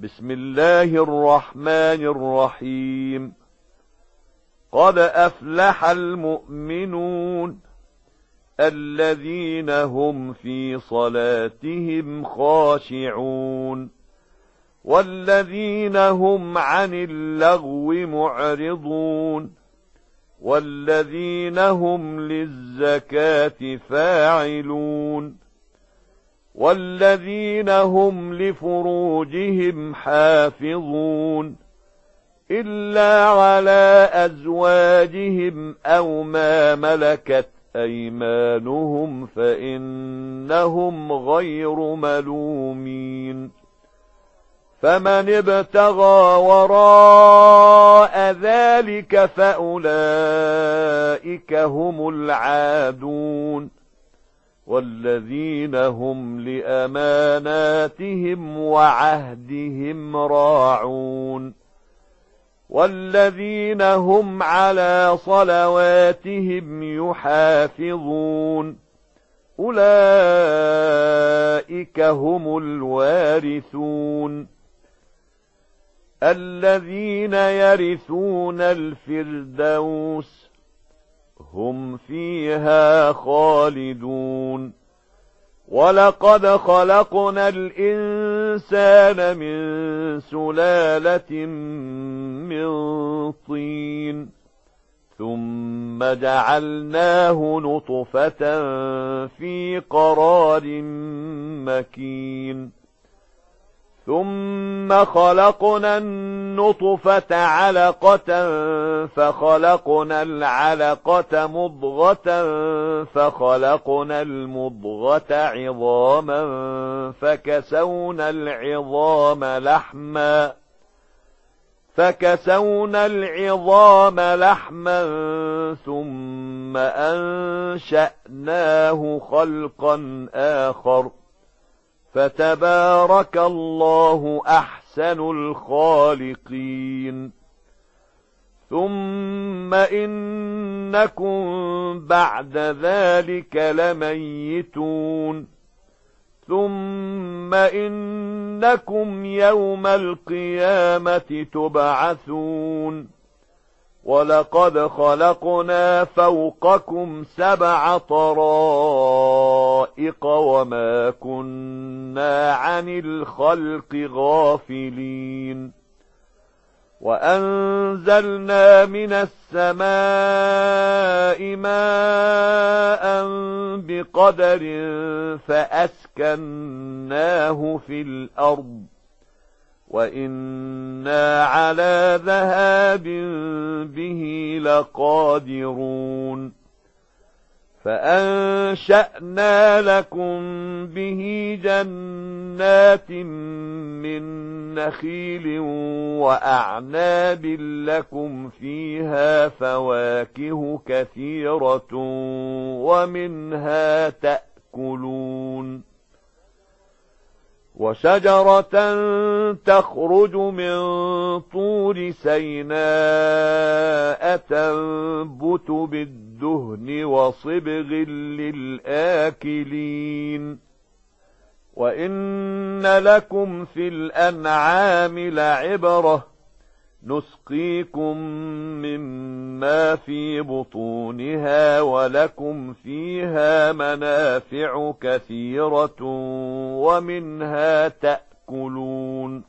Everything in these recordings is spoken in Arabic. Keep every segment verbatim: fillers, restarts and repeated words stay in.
بسم الله الرحمن الرحيم. قد أفلح المؤمنون الذين هم في صلاتهم خاشعون والذين هم عن اللغو معرضون والذين هم للزكاة فاعلون والذين هم لفروجهم حافظون إلا على أزواجهم أو ما ملكت أيمانهم فإنهم غير ملومين. فمن ابتغى وراء ذلك فأولئك هم العادون والذين هم لأماناتهم وعهدهم راعون والذين هم على صلواتهم يحافظون أولئك هم الوارثون الذين يرثون الفردوس هم فيها خالدون. ولقد خلقنا الإنسان من سلالة من طين ثم جعلناه نطفة في قرار مكين ثم خلقنا النطفة علقة فخلقنا العلقة مضغة فخلقنا المضغة عظاما فكسونا العظام لحما فكسونا العظام لحما ثم أنشأناه خلقا آخر فتبارك الله أحسن الخالقين. ثم إنكم بعد ذلك لميتون ثم إنكم يوم القيامة تبعثون. ولقد خلقنا فوقكم سبع طرائق وما كنا عن الخلق غافلين. وأنزلنا من السماء ماء بقدر فأسكناه في الأرض وإنا على ذهاب به لقادرون. فأنشأنا لكم به جنات من نخيل وأعناب لكم فيها فواكه كثيرة ومنها تأكلون. وشجرة تخرج من طور سيناء تنبت بالدهن وصبغ للآكلين. وإن لكم في الأنعام لعبرة نسقيكم مما في بطونها ولكم فيها منافع كثيرة ومنها تأكلون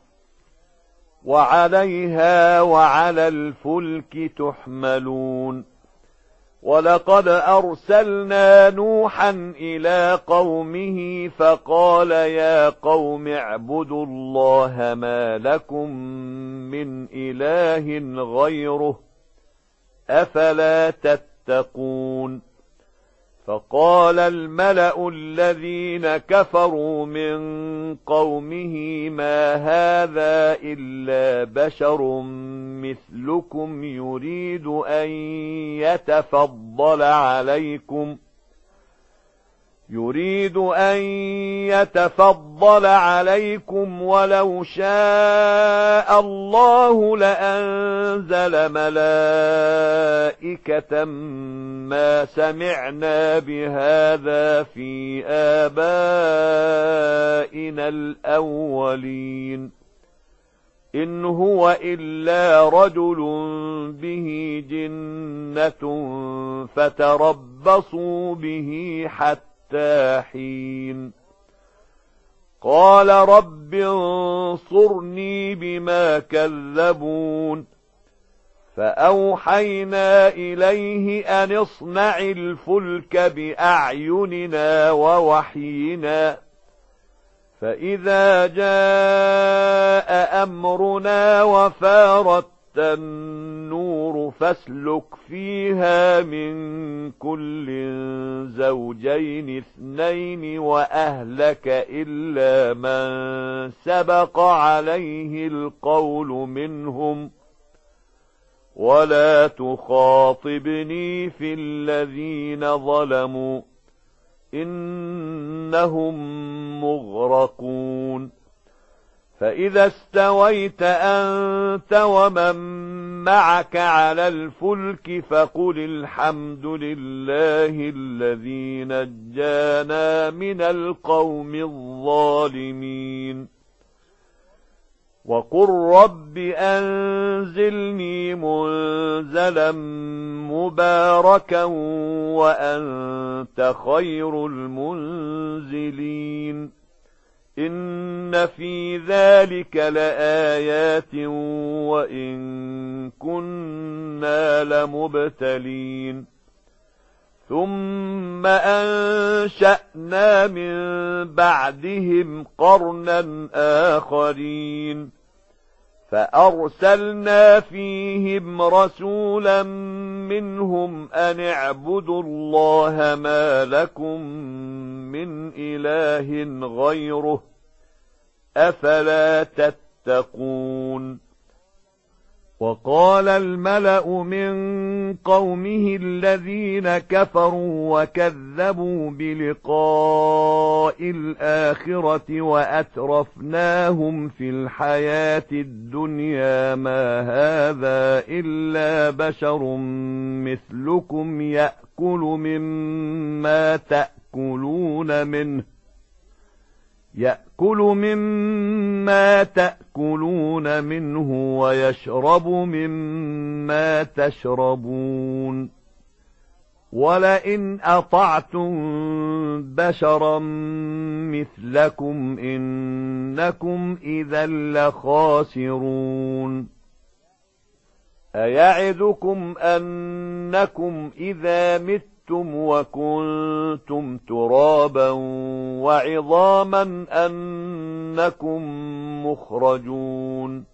وعليها وعلى الفلك تحملون. ولقد أرسلنا نوحا إلى قومه فقال يا قوم اعبدوا الله ما لكم من إله غيره أفلا تتقون. فقال الملأ الذين كفروا من قومه ما هذا إلا بشر مثلكم يريد أن يتفضل عليكم يريد أن يتفضل عليكم ولو شاء الله لأنزل ملائكة ما سمعنا بهذا في آبائنا الأولين إن هو إلا رجل به جنة فتربصوا به حتى حين قال رب انصرني بما كذبون فأوحينا إليه أن اصنع الفلك بأعيننا ووحينا فإذا جاء أمرنا وفارت النور فاسلك فيها من كل زوجين اثنين وأهلك إلا من سبق عليه القول منهم ولا تخاطبني في الذين ظلموا إنهم مغرقون فإذا استويت أنت ومن معك على الفلك فقل الحمد لله الذي نجانا من القوم الظالمين وقل رب أنزلني منزلا مباركا وأنت خير المنزلين إن في ذلك لآيات وإن كنا لمبتلين ثم أنشأنا من بعدهم قرنا آخرين فأرسلنا فيهم رسولا منهم أن اعبدوا الله ما لكم من إله غيره أفلا تتقون وقال الملأ من قومه الذين كفروا وكذبوا بلقاء الآخرة وأترفناهم في الحياة الدنيا ما هذا إلا بشر مثلكم يأكل مما تأكلون منه يأكل مما تأكلون منه ويشرب مما تشربون ولئن أطعتم بشرا مثلكم إنكم إذا لخاسرون أيعدكم أنكم إذا متم وكنتم ترابا وعظاما أنكم مخرجون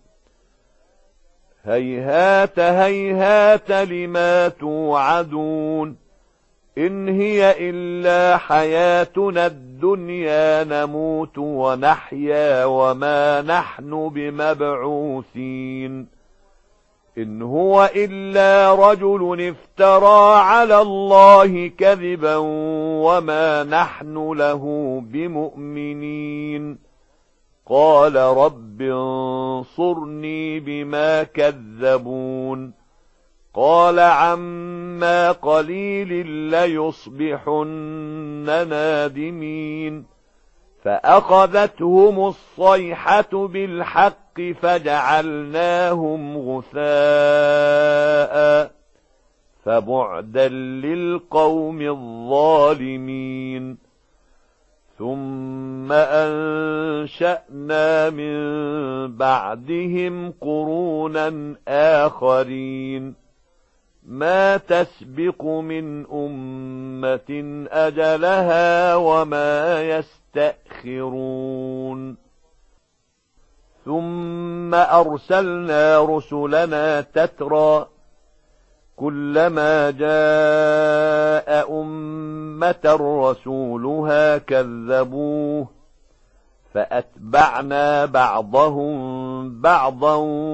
هيهات هيهات لما توعدون إن هي إلا حياتنا الدنيا نموت ونحيا وما نحن بمبعوثين إن هو إلا رجل افترى على الله كذبا وما نحن له بمؤمنين قال رب انصرني بما كذبون قال عما قليل ليصبحن نادمين فأخذتهم الصيحة بالحق فجعلناهم غثاء فبعدا للقوم الظالمين ثم أنشأنا من بعدهم قرونا آخرين ما تسبق من أمة أجلها وما يستأخرون ثم أرسلنا رسلنا تترى كلما جاء أمة رسولها كذبوه فأتبعنا بعضهم بعضا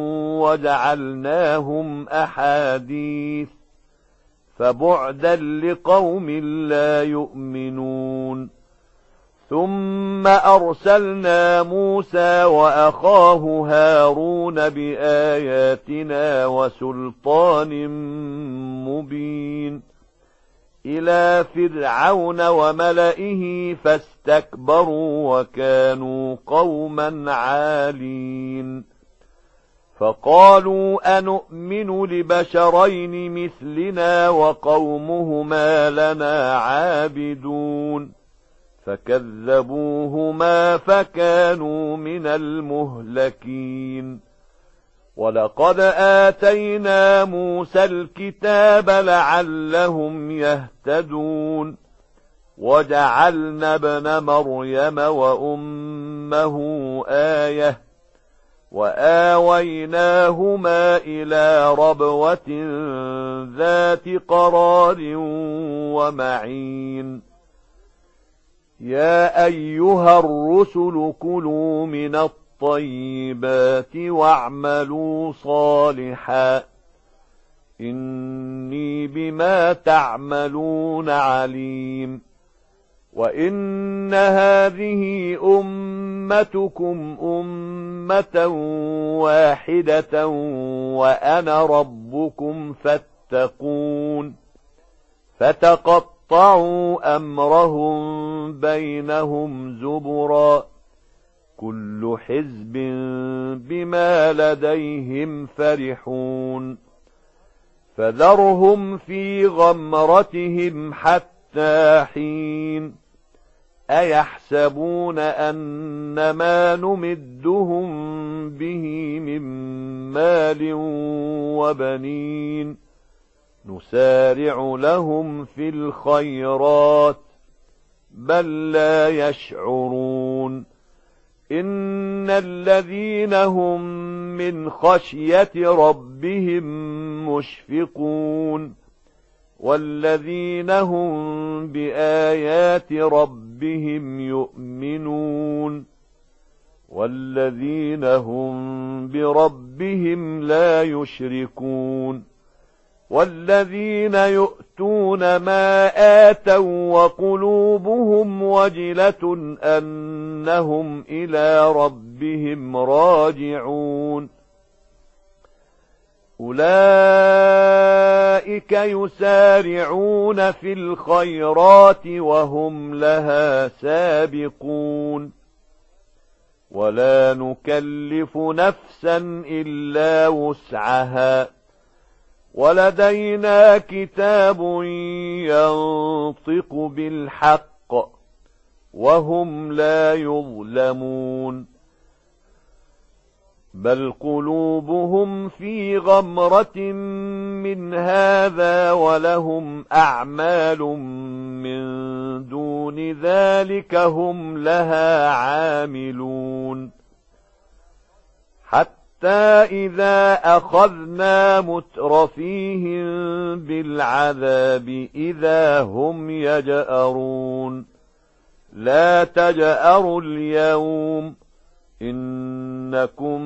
وجعلناهم أحاديث فبعدا لقوم لا يؤمنون ثم أرسلنا موسى وأخاه هارون بآياتنا وسلطان مبين إلى فرعون وملئه فاستكبروا وكانوا قوما عالين فقالوا أنؤمن لبشرين مثلنا وقومهما لنا عابدون فكذبوهما فكانوا من المهلكين ولقد آتينا موسى الكتاب لعلهم يهتدون وجعلنا ابن مريم وأمه آية وآويناهما إلى ربوة ذات قرار ومعين يا أيها الرسل كلوا من الطيبات واعملوا صالحا إني بما تعملون عليم وإن هذه أمتكم أمة واحدة وأنا ربكم فاتقون فتقطعوا أمرهم بينهم زبرا كل حزب بما لديهم فرحون فذرهم في غمرتهم حتى حين أيحسبون أن ما نمدهم به من مال وبنين نسارع لهم في الخيرات بل لا يشعرون إن الذين هم من خشية ربهم مشفقون والذين هم بآيات ربهم يؤمنون والذين هم بربهم لا يشركون والذين يؤتون ما آتوا وقلوبهم وجلة أنهم إلى ربهم راجعون أولئك يسارعون في الخيرات وهم لها سابقون ولا نكلف نفسا إلا وسعها ولدينا كتاب ينطق بالحق وهم لا يظلمون بل قلوبهم في غمرة من هذا ولهم أعمال من دون ذلك هم لها عاملون حتى إذا أخذنا مترفيهم بالعذاب إذا هم يجأرون لا تجأروا اليوم إنكم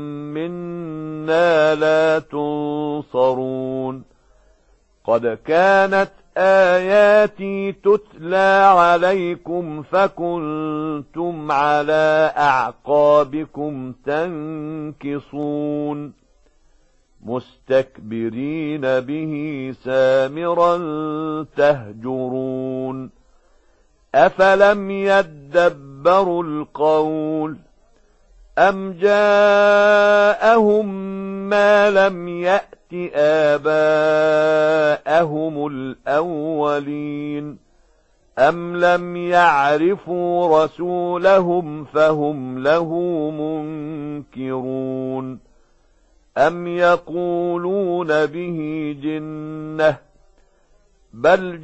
منا لا تنصرون قد كانت آياتي تتلى عليكم فكنتم على أعقابكم تنكصون مستكبرين به سامرا تهجرون أفلم يدبروا القول أم جاءهم ما لم يأت آباءهم الأولين أم لم يعرفوا رسولهم فهم له منكرون أم يقولون به جنة بل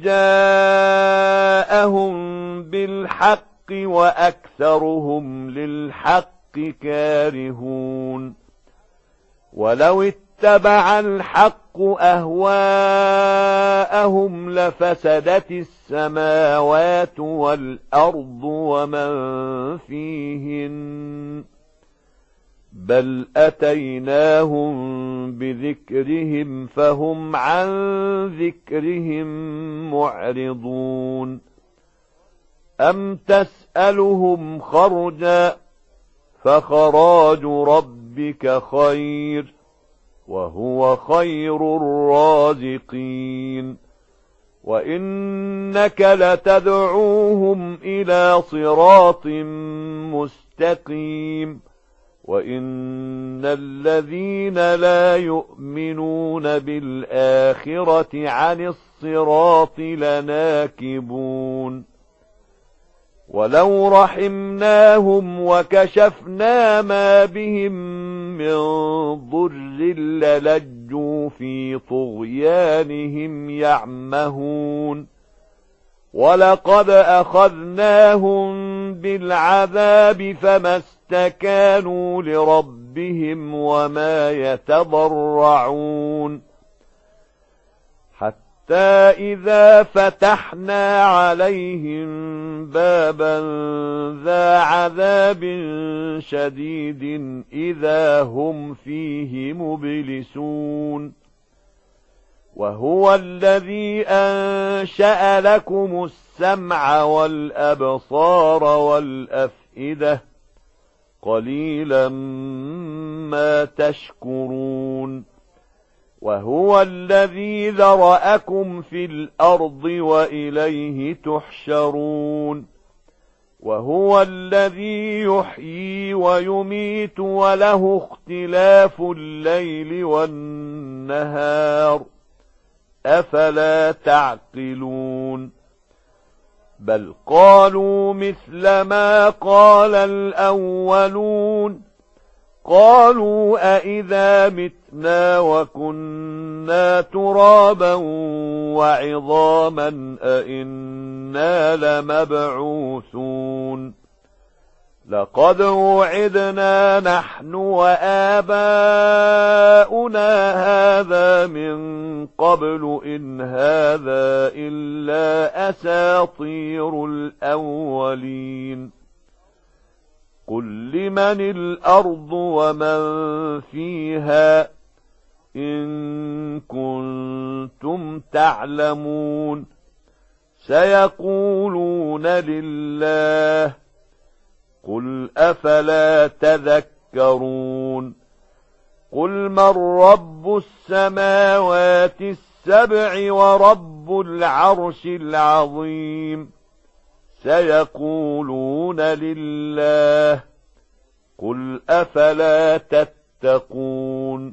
جاءهم بالحق وأكثرهم للحق كارهون ولو اتبع الحق أهواءهم لفسدت السماوات والأرض ومن فيهن بل أتيناهم بذكرهم فهم عن ذكرهم معرضون أم تسألهم خرجا فخراج ربك خير وهو خير الرازقين وإنك لتدعوهم إلى صراط مستقيم وإن إن الذين لا يؤمنون بالآخرة عن الصراط لناكبون ولو رحمناهم وكشفنا ما بهم من ضر للجوا في طغيانهم يعمهون ولقد أخذناهم بالعذاب فما استكانوا لربهم وما يتضرعون حتى إذا فتحنا عليهم بابا ذا عذاب شديد إذا هم فيه مبلسون وهو الذي أنشأ لكم السمع والأبصار والأفئدة قليلا ما تشكرون وهو الذي ذرأكم في الأرض وإليه تحشرون وهو الذي يحيي ويميت وله اختلاف الليل والنهار أفلا تعقلون بل قالوا مثل ما قال الأولون قالوا أئذا متنا وكنا ترابا وعظاما أئنا لمبعوثون لقد وعدنا نحن وآباؤنا هذا من قبل إن هذا إلا أساطير الأولين قل لمن الأرض ومن فيها إن كنتم تعلمون سيقولون لله قل أفلا تذكرون قل من رب السماوات السبع ورب العرش العظيم سيقولون لله قل أفلا تتقون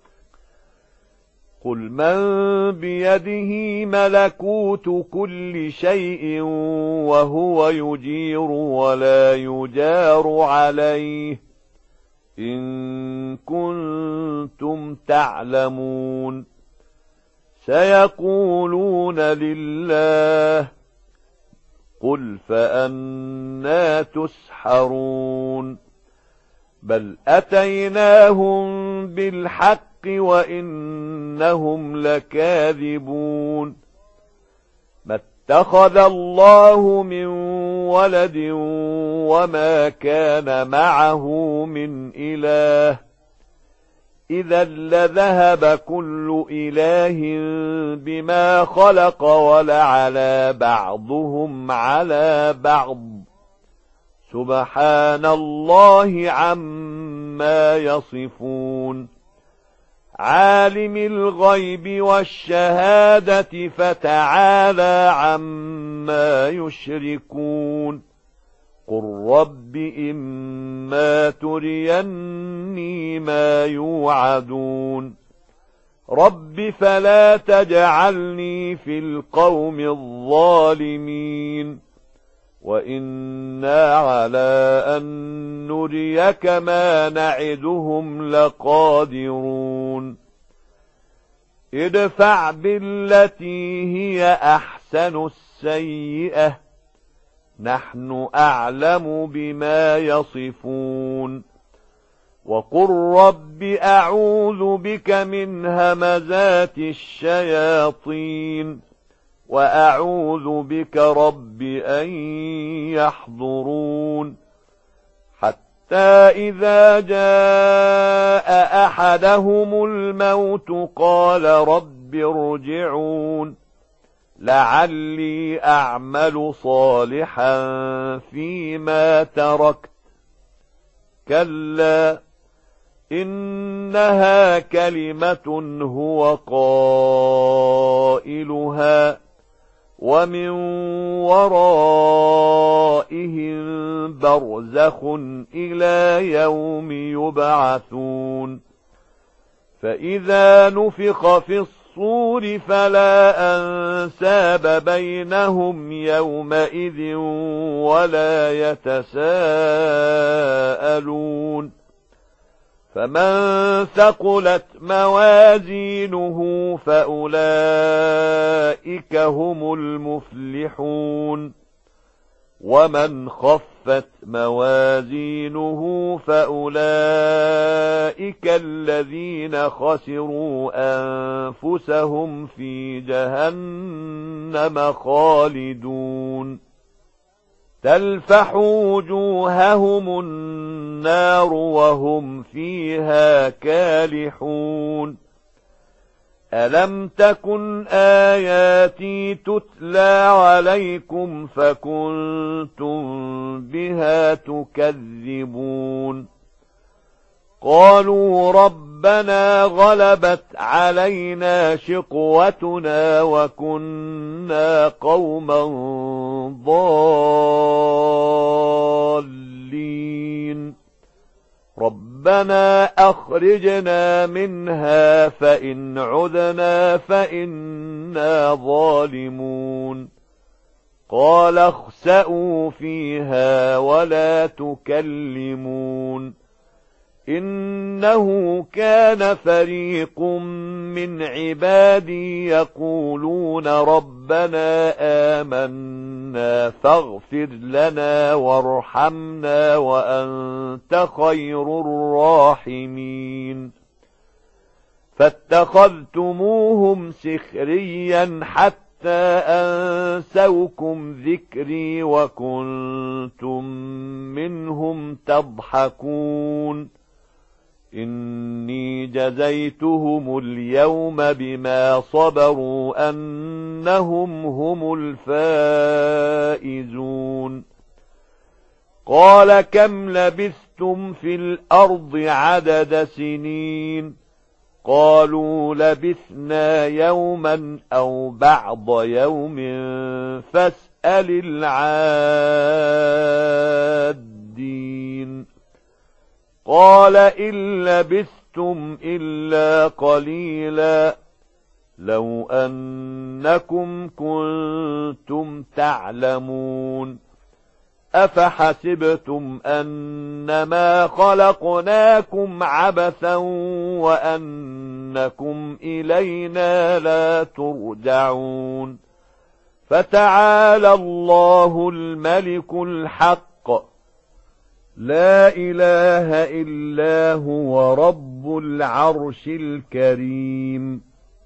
قل من بيده ملكوت كل شيء وهو يجير ولا يجار عليه إن كنتم تعلمون سيقولون لله قل فأنى تسحرون بل أتيناهم بالحق وإنهم لكاذبون ما اتخذ الله من ولد وما كان معه من إله إذا لذهب كل إله بما خلق ولعلى بعضهم على بعض سبحان الله عما يصفون عالم الغيب والشهادة فتعالى عما يشركون قل رب إما تريني ما يوعدون رب فلا تجعلني في القوم الظالمين وإنا على أن نريك ما نعدهم لقادرون ادفع بالتي هي أحسن السيئة نحن أعلم بما يصفون وقل رب أعوذ بك من همزات الشياطين وأعوذ بك رب أن يحضرون حتى إذا جاء أحدهم الموت قال رب ارجعون لعلي أعمل صالحا فيما تركت كلا إنها كلمة هو قائلها ومن ورائهم برزخ إلى يوم يبعثون فإذا نفخ في الصور فلا أنساب بينهم يومئذ ولا يتساءلون فمن ثقلت موازينه فأولئك هم المفلحون ومن خفت موازينه فأولئك الذين خسروا أنفسهم في جهنم خالدون تلفح وجوههم النار وهم فيها كالحون ألم تكن آياتي تتلى عليكم فكنتم بها تكذبون قالوا ربنا غلبت علينا شقوتنا وكنا قوما ضالين ربنا أخرجنا منها فإن عدنا فإنا ظالمون قال اخسئوا فيها ولا تكلمون إنه كان فريق من عبادي يقولون ربنا آمنا فاغفر لنا وارحمنا وأنت خير الراحمين فاتخذتموهم سخريا حتى أنسوكم ذكري وكنتم منهم تضحكون إني جزيتهم اليوم بما صبروا أنهم هم الفائزون قال كم لبثتم في الأرض عدد سنين قالوا لبثنا يوما أو بعض يوم فاسأل العادين قال إن لبثتم إلا قليلا لو أنكم كنتم تعلمون أفحسبتم أنما خلقناكم عبثا وأنكم إلينا لا ترجعون فتعالى الله الملك الحق لا إله إلا هو رب العرش الكريم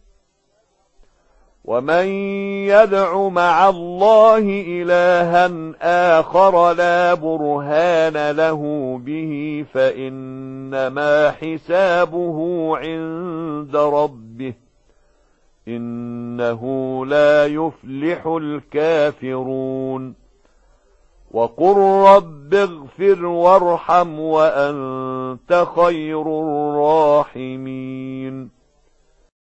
ومن يدع مع الله إلها آخر لا برهان له به فإنما حسابه عند ربه إنه لا يفلح الكافرون وقل رب اغفر وارحم وأنت خير الراحمين